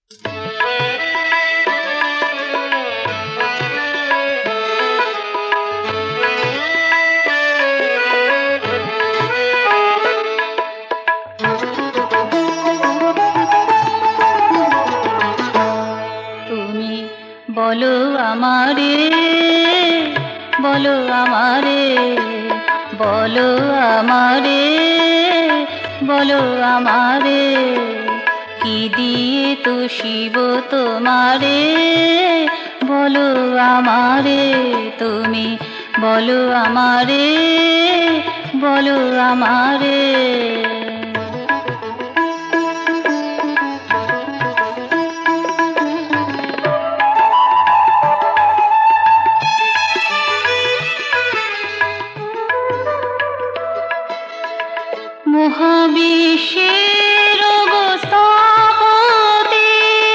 তুমি বলো আমারে, বলো আমারে, বলো আমারে, বলো আমারে, কি দিয়ে তো শিব তোমারে, বলো আমারে, তুমি বলো আমারে, বলো আমারে। মহাবিশ্বের স্থপতি,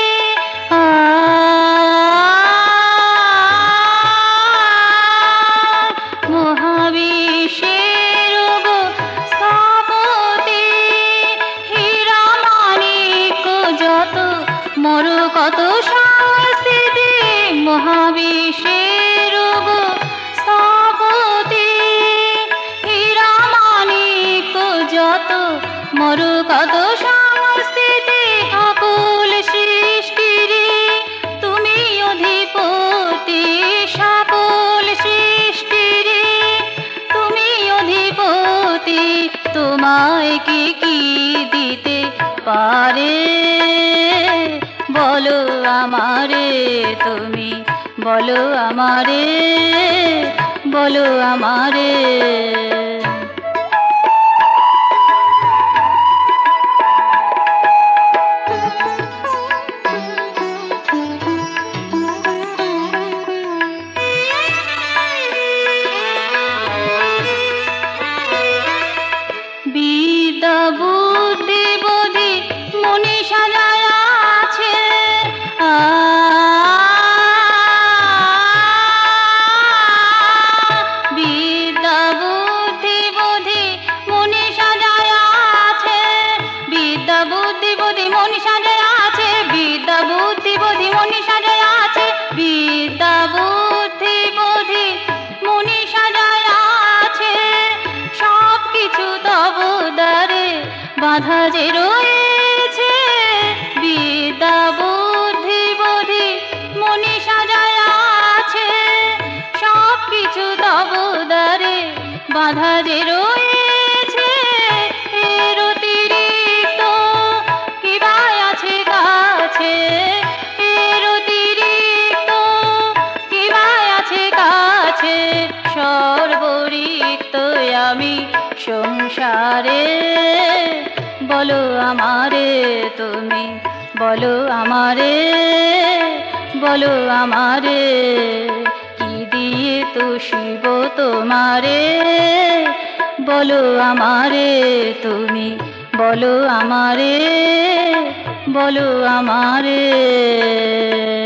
মহাবিশ্বের স্থপতি, হীরা মানিক যত মর কত সংস্কৃতি, মহাবিশ্বের স্থপতি, হীরা মানিক যত মর কত সংস্কৃতি, অকুল সৃষ্টির তুমি অধিপতি, সকল সৃষ্টির তুমি অধিপতি, তোমায় কি কি দিতে পারে, বলো আমারে, তুমি বলো আমারে, বলো আমারে। বিদ্যা বুদ্ধি বোধি মনীষা যারা আছে, বিদ্যা বুদ্ধি বোধি মনীষা যারা আছে, বিদ্যা বুদ্ধি বোধি মনীষা যারা আছে, বিদ্যা বুদ্ধি বোধি মনীষা যারা আছে, বিদ্যা বুদ্ধি বোধি মনীষা যারা আছে, সব কিছু তব দ্বারে বাধা যে রয়েছে, বিদ্যা বুদ্ধি বোধি মনীষা যারা আছে, সব কিছু তব দ্বারে বাধা যে রয়েছে, এর অতিরিক্ত কি বা আছে কাছে, এর অতিরিক্ত কি বা আছে কাছে, সর্বরিক্ত আমি সংসারে, বলো আমারে, তুমি বলো আমারে, বলো আমারে, কি দিয়ে তো শিব তোমারে, বলো আমারে, তুমি বলো আমারে, বলো আমারে।